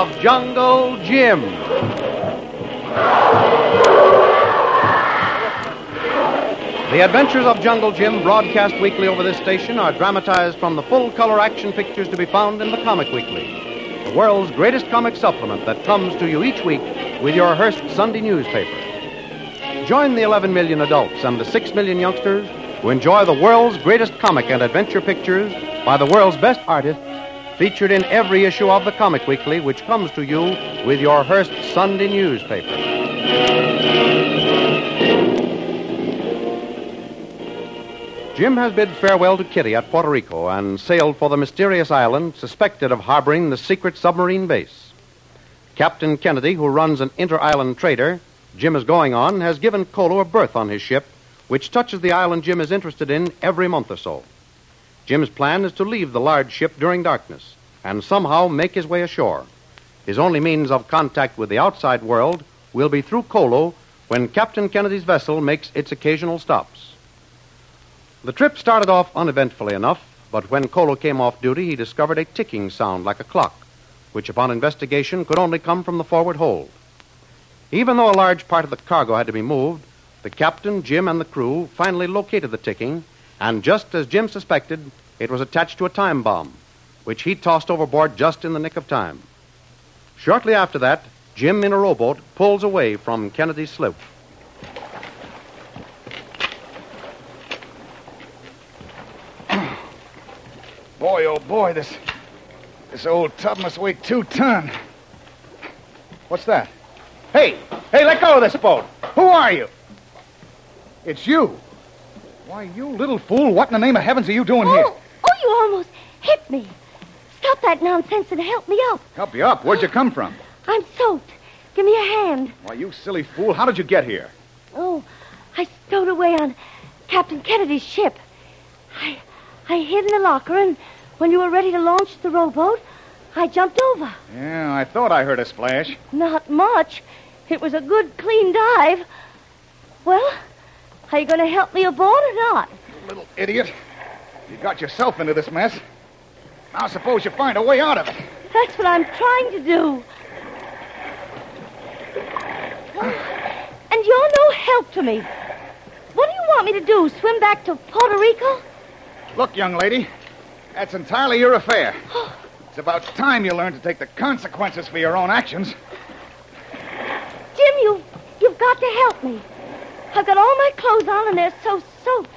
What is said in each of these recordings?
of Jungle Jim. The Adventures of Jungle Jim, broadcast weekly over this station, are dramatized from the full-color action pictures to be found in the Comic Weekly, the world's greatest comic supplement that comes to you each week with your Hearst Sunday newspaper. Join the 11 million adults and the 6 million youngsters who enjoy the world's greatest comic and adventure pictures by the world's best artists, featured in every issue of the Comic Weekly, which comes to you with your Hearst Sunday newspaper. Jim has bid farewell to Kitty at Puerto Rico and sailed for the mysterious island suspected of harboring the secret submarine base. Captain Kennedy, who runs an inter-island trader Jim is going on, has given Kolo a berth on his ship, which touches the island Jim is interested in every month or so. Jim's plan is to leave the large ship during darkness and somehow make his way ashore. His only means of contact with the outside world will be through Kolo when Captain Kennedy's vessel makes its occasional stops. The trip started off uneventfully enough, but when Kolo came off duty, he discovered a ticking sound like a clock, which upon investigation could only come from the forward hold. Even though a large part of the cargo had to be moved, the captain, Jim, and the crew finally located the ticking, and just as Jim suspected, it was attached to a time bomb, which he tossed overboard just in the nick of time. Shortly after that, Jim, in a rowboat, pulls away from Kennedy's sloop. Boy, oh boy, this old tub must weigh 2 tons. What's that? Hey, let go of this boat. Who are you? It's you. Why, you little fool, what in the name of heavens are you doing here? Oh, you almost hit me. Stop that nonsense and help me up. Help you up? Where'd you come from? I'm soaked. Give me a hand. Why, you silly fool, how did you get here? Oh, I stowed away on Captain Kennedy's ship. I hid in the locker, and when you were ready to launch the rowboat, I jumped over. Yeah, I thought I heard a splash. Not much. It was a good, clean dive. Well, are you going to help me aboard or not? You little idiot. You got yourself into this mess. Now suppose you find a way out of it. That's what I'm trying to do. And you're no help to me. What do you want me to do, swim back to Puerto Rico? Look, young lady, that's entirely your affair. It's about time you learned to take the consequences for your own actions. Jim, you've got to help me. I've got all my clothes on and they're so soaked.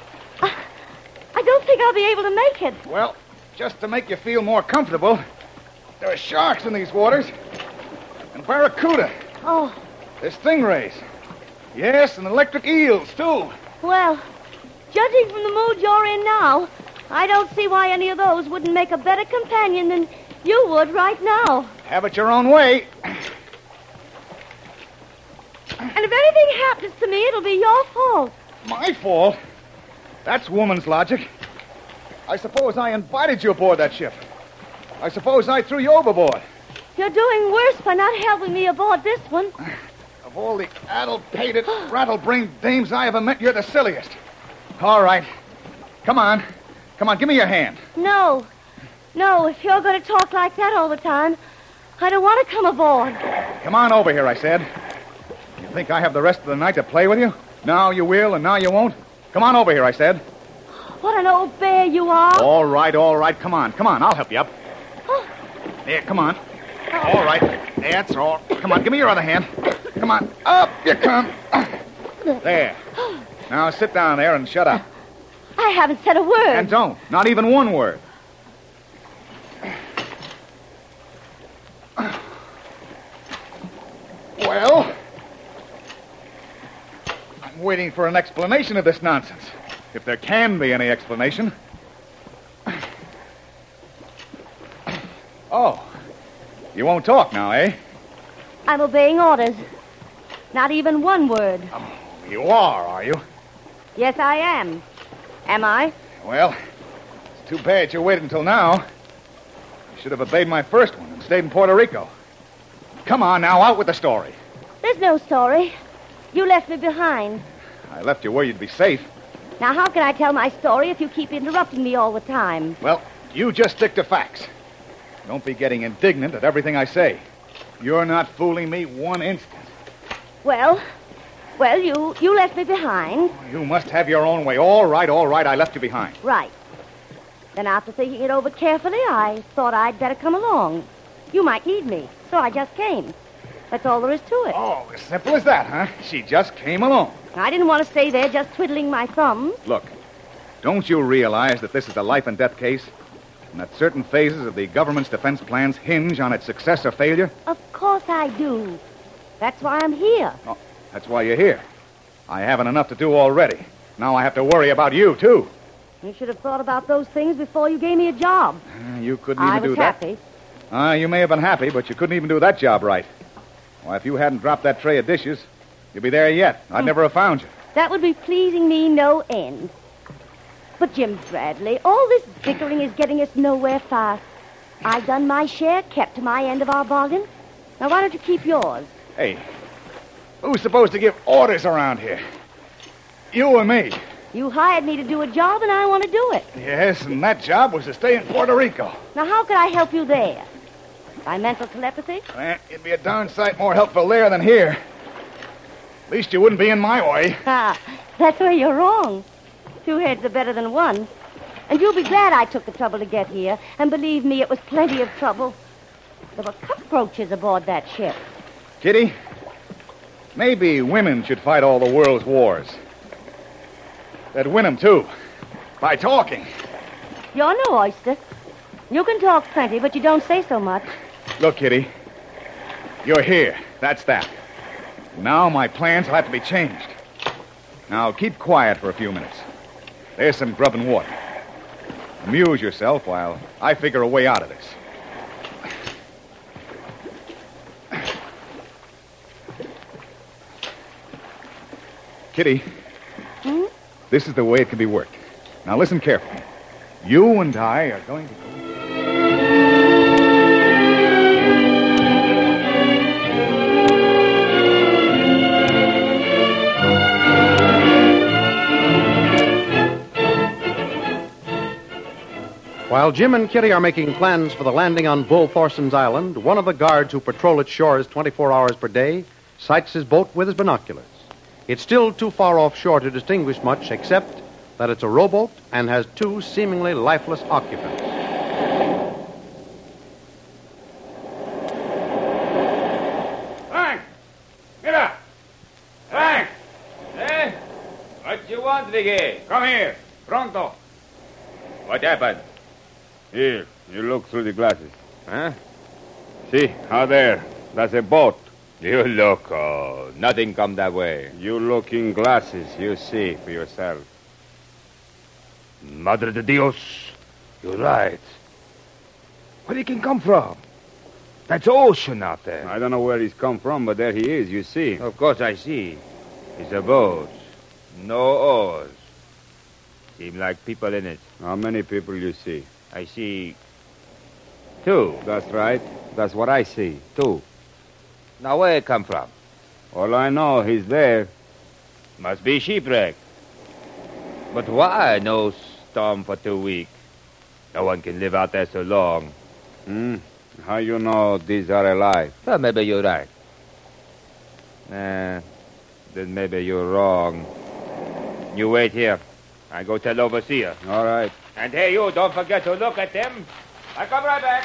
I don't think I'll be able to make it. Well, just to make you feel more comfortable, there are sharks in these waters. And barracuda. Oh. There's stingrays. Yes, and electric eels, too. Well, judging from the mood you're in now, I don't see why any of those wouldn't make a better companion than you would right now. Have it your own way. And if anything happens to me, it'll be your fault. My fault? That's woman's logic. I suppose I invited you aboard that ship. I suppose I threw you overboard. You're doing worse by not helping me aboard this one. Of all the addle-pated, rattle-brained dames I ever met, you're the silliest. All right. Come on, give me your hand. No, if you're going to talk like that all the time, I don't want to come aboard. Come on over here, I said. You think I have the rest of the night to play with you? Now you will, and now you won't? Come on over here, I said. What an old bear you are. All right. Come on, I'll help you up. There, come on. All right. That's all. Come on, give me your other hand. Come on, up you come. There. Now sit down there and shut up. I haven't said a word. And don't. Not even one word. Well, I'm waiting for an explanation of this nonsense. If there can be any explanation. Oh, you won't talk now, eh? I'm obeying orders. Not even one word. Oh, you are you? Yes, I am. Am I? Well, it's too bad you waited until now. You should have obeyed my first one and stayed in Puerto Rico. Come on now, out with the story. There's no story. You left me behind. I left you where you'd be safe. Now, how can I tell my story if you keep interrupting me all the time? Well, you just stick to facts. Don't be getting indignant at everything I say. You're not fooling me one instant. Well, you left me behind. You must have your own way. All right, I left you behind. Right. Then after thinking it over carefully, I thought I'd better come along. You might need me, so I just came. That's all there is to it. Oh, as simple as that, huh? She just came along. I didn't want to stay there just twiddling my thumbs. Look, don't you realize that this is a life-and-death case? And that certain phases of the government's defense plans hinge on its success or failure? Of course I do. That's why I'm here. Oh, that's why you're here. I haven't enough to do already. Now I have to worry about you, too. You should have thought about those things before you gave me a job. You couldn't even do that. I was happy. You may have been happy, but you couldn't even do that job right. Why, if you hadn't dropped that tray of dishes, you'd be there yet. I'd never have found you. That would be pleasing me no end. But, Jim Bradley, all this bickering is getting us nowhere fast. I done my share, kept to my end of our bargain. Now, why don't you keep yours? Hey, who's supposed to give orders around here? You or me? You hired me to do a job, and I want to do it. Yes, and that job was to stay in Puerto Rico. Now, how could I help you there? By mental telepathy? Well, you'd be a darn sight more helpful there than here. At least you wouldn't be in my way. Ah, that's where you're wrong. 2 heads are better than 1. And you'll be glad I took the trouble to get here. And believe me, it was plenty of trouble. There were cockroaches aboard that ship. Kitty, maybe women should fight all the world's wars. They'd win them, too. By talking. You're no oyster. You can talk plenty, but you don't say so much. Look, Kitty, you're here. That's that. Now my plans will have to be changed. Now, keep quiet for a few minutes. There's some grub and water. Amuse yourself while I figure a way out of this. Kitty, this is the way it can be worked. Now, listen carefully. You and I are going to go... While Jim and Kitty are making plans for the landing on Bull Thorson's Island, one of the guards who patrol its shores 24 hours per day sights his boat with his binoculars. It's still too far offshore to distinguish much, except that it's a rowboat and has 2 seemingly lifeless occupants. Frank! Get up! Frank! Eh? What you want, Vicky? Come here. Pronto. What happened? Here, you look through the glasses. Huh? See, out there. That's a boat. You look, oh, nothing come that way. You look in glasses, you see for yourself. Madre de Dios. You're right. Where he can come from? That's ocean out there. I don't know where he's come from, but there he is, you see. Of course I see. It's a boat. No oars. Seem like people in it. How many people you see? I see 2. That's right. That's what I see, 2. Now where it come from? All I know, he's there. Must be shipwreck. But why no storm for 2 weeks? No one can live out there so long. How you know these are alive? Well, maybe you're right. Then maybe you're wrong. You wait here. I go tell overseer. All right. And hey, you, don't forget to look at them. I come right back.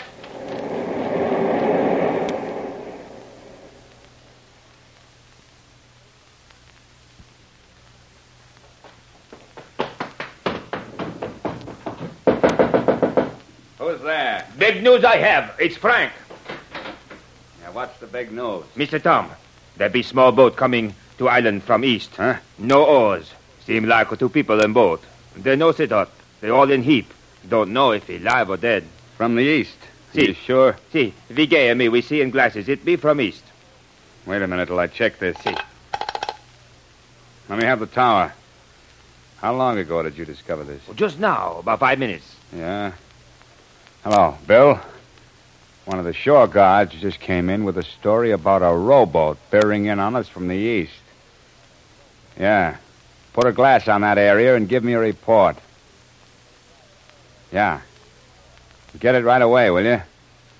Who's there? Big news I have. It's Frank. Yeah, what's the big news? Mr. Tom, there be small boat coming to island from east. Huh? No oars. Seem like 2 people in boat. They no sit up. They all in heap. Don't know if he live or dead. From the east. See. You sure? See, Vigay and me, we see in glasses. It be from east. Wait a minute till I check this. See. Let me have the tower. How long ago did you discover this? Well, just now, about 5 minutes. Yeah. Hello, Bill. One of the shore guards just came in with a story about a rowboat bearing in on us from the east. Yeah. Put a glass on that area and give me a report. Yeah. Get it right away, will you?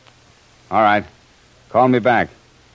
All right. Call me back.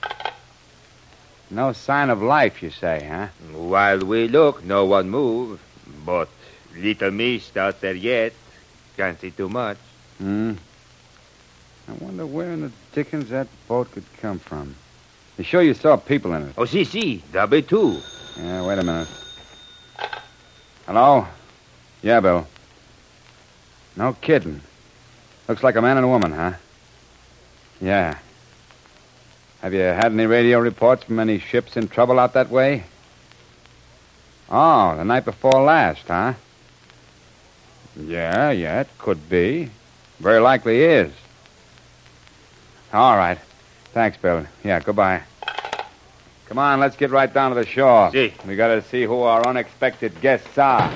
No sign of life, you say, huh? While we look, no one move. But little mist out there yet. Can't see too much. I wonder where in the dickens that boat could come from. You sure you saw people in it? Oh, see. There be two. Yeah, wait a minute. Hello? Yeah, Bill. No kidding. Looks like a man and a woman, huh? Yeah. Have you had any radio reports from any ships in trouble out that way? Oh, the night before last, huh? Yeah, it could be. Very likely is. All right. Thanks, Bill. Yeah, goodbye. Come on, let's get right down to the shore. Si. We gotta see who our unexpected guests are.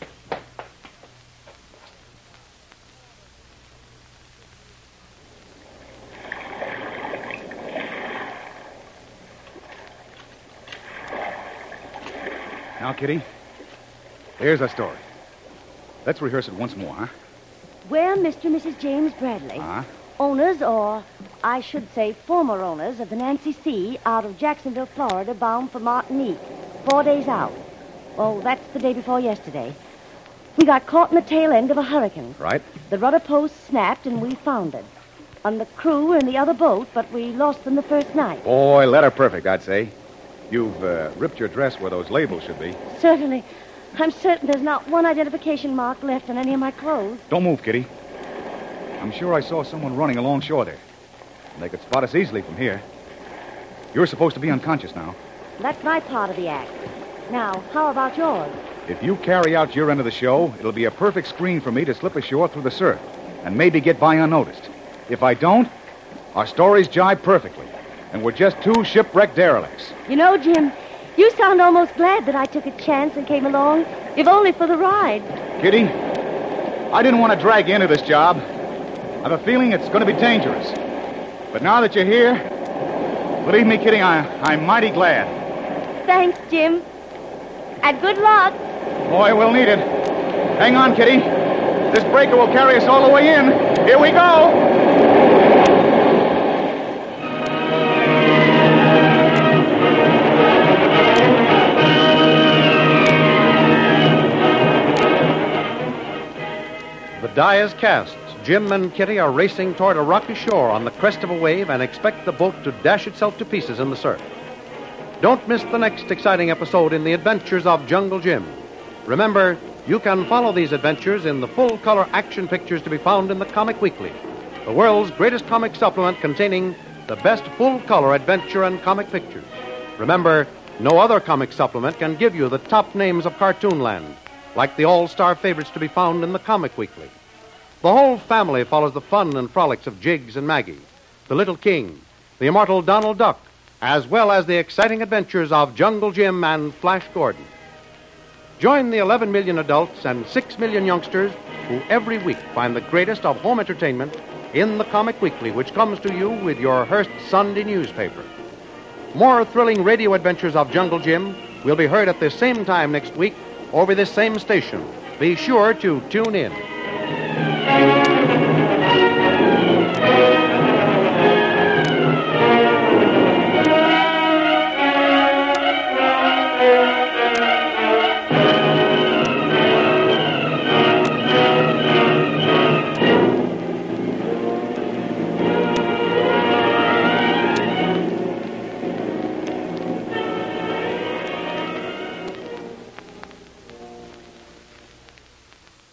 Now, Kitty, here's our story. Let's rehearse it once more, huh? We're Mr. and Mrs. James Bradley. Owners, or I should say former owners, of the Nancy C. out of Jacksonville, Florida, bound for Martinique. 4 days out. Oh, that's the day before yesterday. We got caught in the tail end of a hurricane. Right. The rudder post snapped and we foundered. And the crew were in the other boat, but we lost them the first night. Boy, letter perfect, I'd say. You've ripped your dress where those labels should be. Certainly. I'm certain there's not one identification mark left on any of my clothes. Don't move, Kitty. I'm sure I saw someone running along shore there. They could spot us easily from here. You're supposed to be unconscious now. That's my part of the act. Now, how about yours? If you carry out your end of the show, it'll be a perfect screen for me to slip ashore through the surf and maybe get by unnoticed. If I don't, our stories jibe perfectly, and we're just two shipwrecked derelicts. You know, Jim, you sound almost glad that I took a chance and came along, if only for the ride. Kitty, I didn't want to drag you into this job. I've a feeling it's going to be dangerous. But now that you're here, believe me, Kitty, I'm mighty glad. Thanks, Jim. And good luck. Boy, we'll need it. Hang on, Kitty. This breaker will carry us all the way in. Here we go. The die is cast. Jim and Kitty are racing toward a rocky shore on the crest of a wave and expect the boat to dash itself to pieces in the surf. Don't miss the next exciting episode in the adventures of Jungle Jim. Remember, you can follow these adventures in the full-color action pictures to be found in the Comic Weekly, the world's greatest comic supplement containing the best full-color adventure and comic pictures. Remember, no other comic supplement can give you the top names of Cartoonland, like the all-star favorites to be found in the Comic Weekly. The whole family follows the fun and frolics of Jiggs and Maggie, the Little King, the immortal Donald Duck, as well as the exciting adventures of Jungle Jim and Flash Gordon. Join the 11 million adults and 6 million youngsters who every week find the greatest of home entertainment in the Comic Weekly, which comes to you with your Hearst Sunday newspaper. More thrilling radio adventures of Jungle Jim will be heard at this same time next week over this same station. Be sure to tune in.